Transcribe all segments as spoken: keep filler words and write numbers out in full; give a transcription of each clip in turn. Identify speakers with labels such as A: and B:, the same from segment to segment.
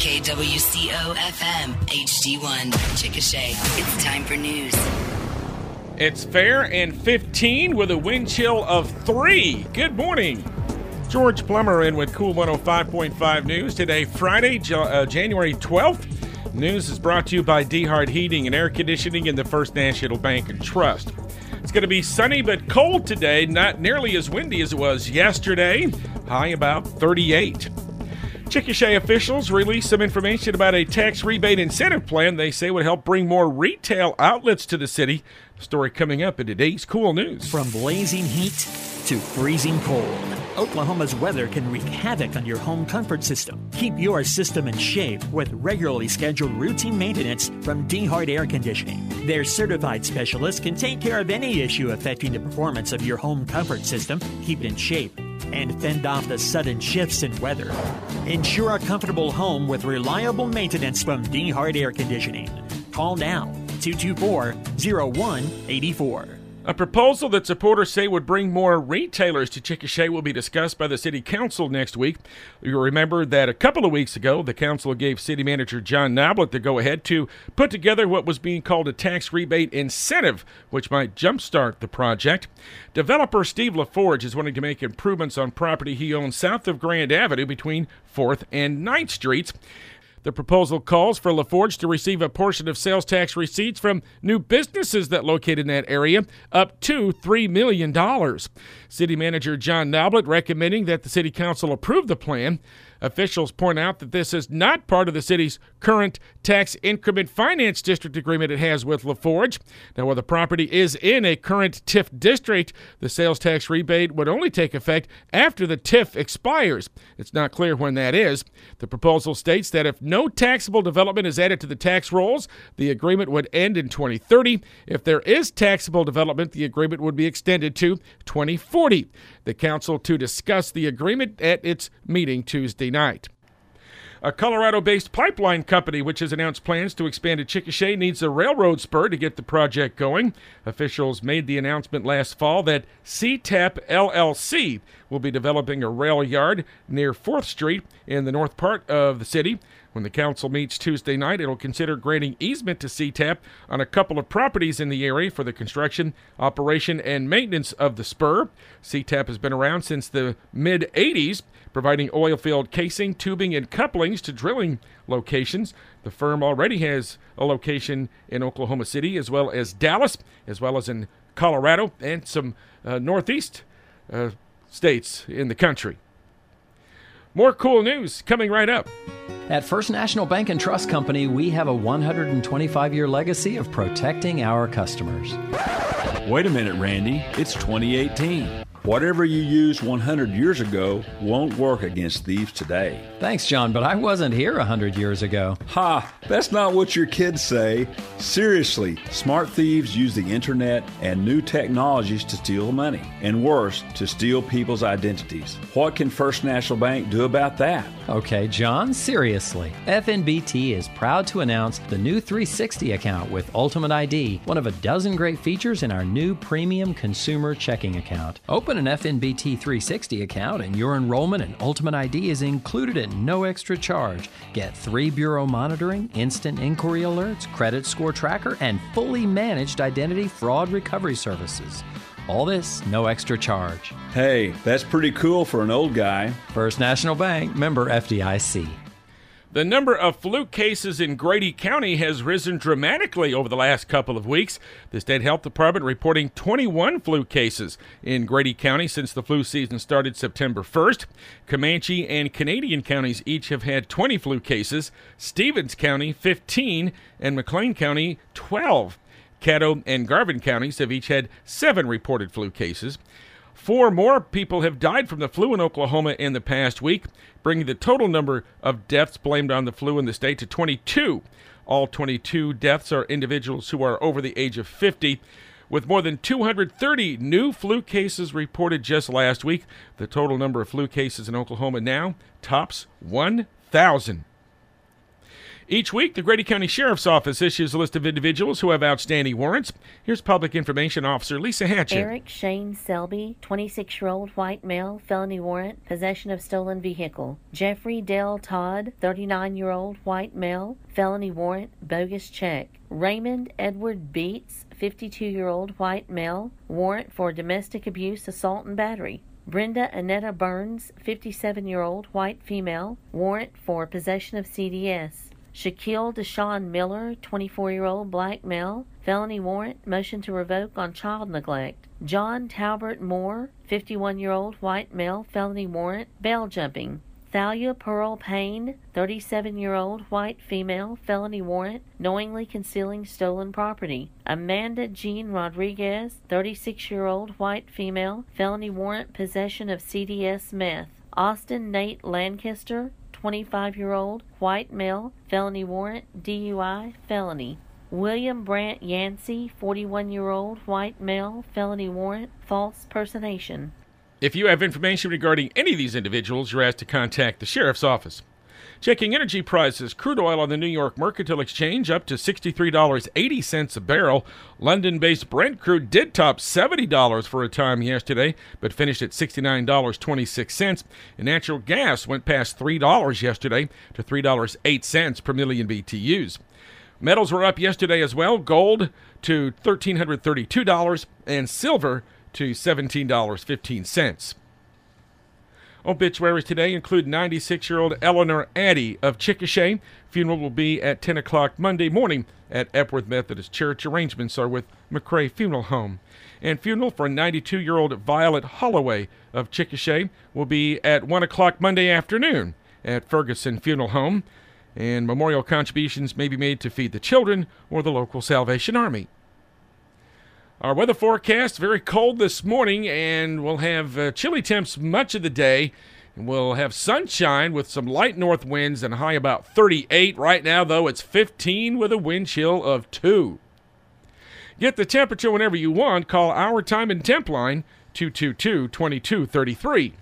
A: K W C O F M, H D one, Chickasha. It's time for news.
B: It's fair and fifteen with a wind chill of three. Good morning. George Plummer in with Cool one oh five point five News. Today, Friday, uh, January twelfth. News is brought to you by DeHart Heating and Air Conditioning and the First National Bank and Trust. It's going to be sunny but cold today, not nearly as windy as it was yesterday. High about thirty-eight. Chickasha officials released some information about a tax rebate incentive plan they say would help bring more retail outlets to the city. Story coming up in today's Cool News.
C: From blazing heat to freezing cold, Oklahoma's weather can wreak havoc on your home comfort system. Keep your system in shape with regularly scheduled routine maintenance from DeHart Air Conditioning. Their certified specialists can take care of any issue affecting the performance of your home comfort system, keep it in shape, and fend off the sudden shifts in weather. Ensure a comfortable home with reliable maintenance from DeHart Air Conditioning. Call now, two two four, oh one eight four.
B: A proposal that supporters say would bring more retailers to Chickasha will be discussed by the City Council next week. You'll remember that a couple of weeks ago, the Council gave City Manager John Noblet the go-ahead to put together what was being called a tax rebate incentive, which might jumpstart the project. Developer Steve LaForge is wanting to make improvements on property he owns south of Grand Avenue between fourth and ninth Streets. The proposal calls for LaForge to receive a portion of sales tax receipts from new businesses that locate in that area, up to three million dollars. City Manager John Noblet recommending that the City Council approve the plan. Officials point out that this is not part of the city's current tax increment finance district agreement it has with LaForge. Now, while the property is in a current T I F district, the sales tax rebate would only take effect after the T I F expires. It's not clear when that is. The proposal states that if no taxable development is added to the tax rolls, the agreement would end in twenty thirty. If there is taxable development, the agreement would be extended to twenty forty. The council to discuss the agreement at its meeting Tuesday night. A Colorado-based pipeline company, which has announced plans to expand to Chickasha, needs a railroad spur to get the project going. Officials made the announcement last fall that C TAP L L C will be developing a rail yard near fourth Street in the north part of the city. When the council meets Tuesday night, it'll consider granting easement to C TAP on a couple of properties in the area for the construction, operation, and maintenance of the spur. C TAP has been around since the mid eighties, providing oil field casing, tubing, and couplings to drilling locations. The firm already has a location in Oklahoma City, as well as Dallas, as well as in Colorado, and some uh, northeast uh, states in the country. More cool news coming right up.
D: At First National Bank and Trust Company, we have a one hundred twenty-five year legacy of protecting our customers.
E: Wait a minute, Randy. It's twenty eighteen. Whatever you used one hundred years ago won't work against thieves today.
D: Thanks, John, but I wasn't here one hundred years ago.
E: Ha! That's not what your kids say. Seriously, smart thieves use the internet and new technologies to steal money, and worse, to steal people's identities. What can First National Bank do about that?
D: Okay, John, seriously. F N B T is proud to announce the new three sixty account with Ultimate I D, one of a dozen great features in our new premium consumer checking account. Open an F N B T three sixty account and your enrollment in Ultimate I D is included at no extra charge. Get three bureau monitoring, instant inquiry alerts, credit score tracker, and fully managed identity fraud recovery services. All this, no extra charge.
E: Hey, that's pretty cool for an old guy.
D: First National Bank, member F D I C.
B: The number of flu cases in Grady County has risen dramatically over the last couple of weeks. The State Health Department reporting twenty-one flu cases in Grady County since the flu season started September first. Comanche and Canadian counties each have had twenty flu cases, Stevens County fifteen, and McLean County twelve. Caddo and Garvin counties have each had seven reported flu cases. Four more people have died from the flu in Oklahoma in the past week, bringing the total number of deaths blamed on the flu in the state to twenty-two. All twenty-two deaths are individuals who are over the age of fifty. With more than two hundred thirty new flu cases reported just last week, the total number of flu cases in Oklahoma now tops one thousand. Each week, the Grady County Sheriff's Office issues a list of individuals who have outstanding warrants. Here's Public Information Officer Lisa Hatchett.
F: Eric Shane Selby, twenty-six-year-old white male, felony warrant, possession of stolen vehicle. Jeffrey Dale Todd, thirty-nine-year-old white male, felony warrant, bogus check. Raymond Edward Beats, fifty-two-year-old white male, warrant for domestic abuse, assault, and battery. Brenda Annetta Burns, fifty-seven-year-old white female, warrant for possession of C D S. Shaquille Deshaun Miller, twenty-four-year-old black male, felony warrant, motion to revoke on child neglect. John Talbert Moore, fifty-one-year-old white male, felony warrant, bail jumping. Thalia Pearl Payne, thirty-seven-year-old white female, felony warrant, knowingly concealing stolen property. Amanda Jean Rodriguez, thirty-six-year-old white female, felony warrant, possession of C D S meth. Austin Nate Lancaster, twenty-five-year-old white male, felony warrant, D U I, felony. William Brant Yancey, forty-one-year-old white male, felony warrant, false personation.
B: If you have information regarding any of these individuals, you're asked to contact the Sheriff's Office. Checking energy prices, crude oil on the New York Mercantile Exchange up to sixty-three dollars and eighty cents a barrel. London-based Brent crude did top seventy dollars for a time yesterday, but finished at sixty-nine dollars and twenty-six cents. And natural gas went past three dollars yesterday to three dollars and eight cents per million B T Us. Metals were up yesterday as well. Gold to one thousand three hundred thirty-two dollars and silver to seventeen dollars and fifteen cents. Obituaries today include ninety-six-year-old Eleanor Addy of Chickasha. Funeral will be at ten o'clock Monday morning at Epworth Methodist Church. Arrangements are with McCrae Funeral Home. And funeral for ninety-two-year-old Violet Holloway of Chickasha will be at one o'clock Monday afternoon at Ferguson Funeral Home. And memorial contributions may be made to feed the children or the local Salvation Army. Our weather forecast, very cold this morning, and we'll have uh, chilly temps much of the day. And we'll have sunshine with some light north winds and a high about thirty-eight. Right now, though, it's fifteen with a wind chill of two. Get the temperature whenever you want. Call Our Time and Temp Line, two two two, two two three three.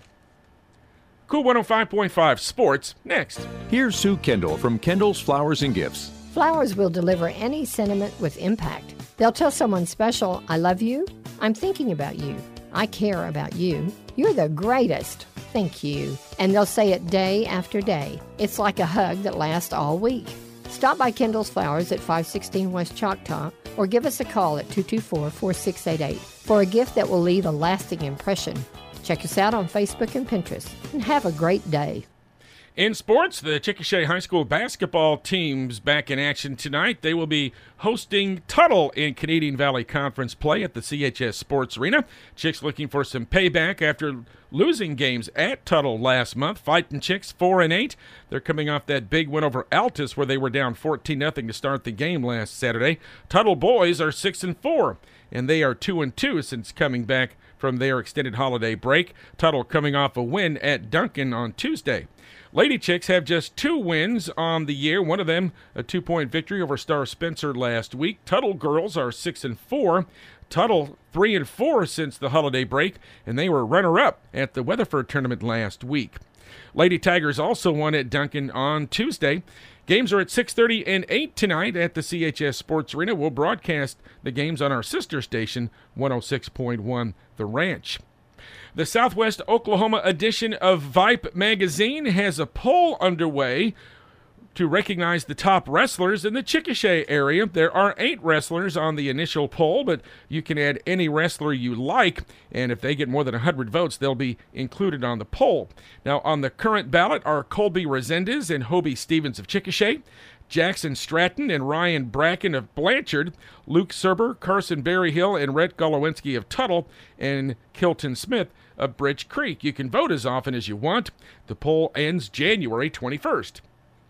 B: Cool one oh five point five Sports, next.
G: Here's Sue Kendall from Kendall's Flowers and Gifts.
H: Flowers will deliver any sentiment with impact. They'll tell someone special, I love you, I'm thinking about you, I care about you, you're the greatest, thank you. And they'll say it day after day. It's like a hug that lasts all week. Stop by Kendall's Flowers at five sixteen West Choctaw or give us a call at two two four, four six eight eight for a gift that will leave a lasting impression. Check us out on Facebook and Pinterest, and have a great day.
B: In sports, the Chickasha High School basketball team's back in action tonight. They will be hosting Tuttle in Canadian Valley Conference play at the C H S Sports Arena. Chicks looking for some payback after losing games at Tuttle last month. Fighting Chicks four and eight. They're coming off that big win over Altus where they were down fourteen nothing to start the game last Saturday. Tuttle boys are six and four, and they are two and two since coming back from their extended holiday break. Tuttle coming off a win at Duncan on Tuesday. Lady Chicks have just two wins on the year. One of them a two-point victory over Star Spencer last week. Tuttle girls are six and four. Tuttle three and four since the holiday break, and they were runner-up at the Weatherford tournament last week. Lady Tigers also won at Duncan on Tuesday. Games are at six thirty and eight tonight at the C H S Sports Arena. We'll broadcast the games on our sister station, one oh six point one The Ranch. The Southwest Oklahoma edition of Vipe magazine has a poll underway to recognize the top wrestlers in the Chickasha area. There are eight wrestlers on the initial poll, but you can add any wrestler you like, and if they get more than one hundred votes, they'll be included on the poll. Now, on the current ballot are Colby Resendez and Hobie Stevens of Chickasha, Jackson Stratton and Ryan Bracken of Blanchard, Luke Serber, Carson Berryhill, and Rhett Golowinski of Tuttle, and Kilton Smith of Bridge Creek. You can vote as often as you want. The poll ends January twenty-first.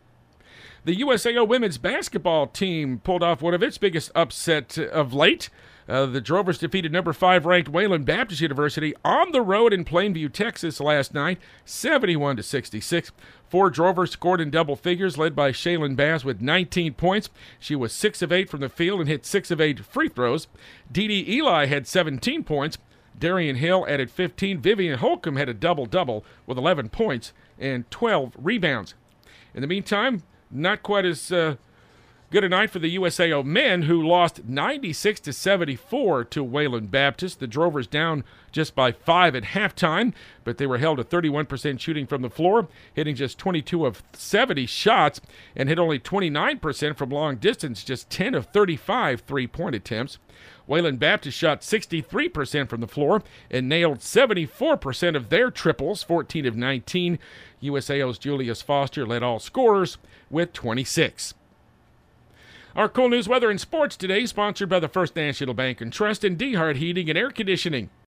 B: The U S A O women's basketball team pulled off one of its biggest upsets of late. Uh, the Drovers defeated number five ranked Wayland Baptist University on the road in Plainview, Texas last night, seventy-one to sixty-six. Four Drovers scored in double figures, led by Shaylin Bass with nineteen points. She was six of eight from the field and hit six of eight free throws. Dee Dee Eli had seventeen points. Darian Hill added fifteen. Vivian Holcomb had a double-double with eleven points and twelve rebounds. In the meantime, not quite as uh, good a night for the U S A O men, who lost ninety-six to seventy-four to Wayland Baptist. The Drovers down just by five at halftime, but they were held to thirty-one percent shooting from the floor, hitting just twenty-two of seventy shots, and hit only twenty-nine percent from long distance, just ten of thirty-five three-point attempts. Wayland Baptist shot sixty-three percent from the floor and nailed seventy-four percent of their triples, fourteen of nineteen. U S A O's Julius Foster led all scorers with twenty-six. Our cool news, weather, and sports today, sponsored by the First National Bank and Trust and DeHart Heating and Air Conditioning.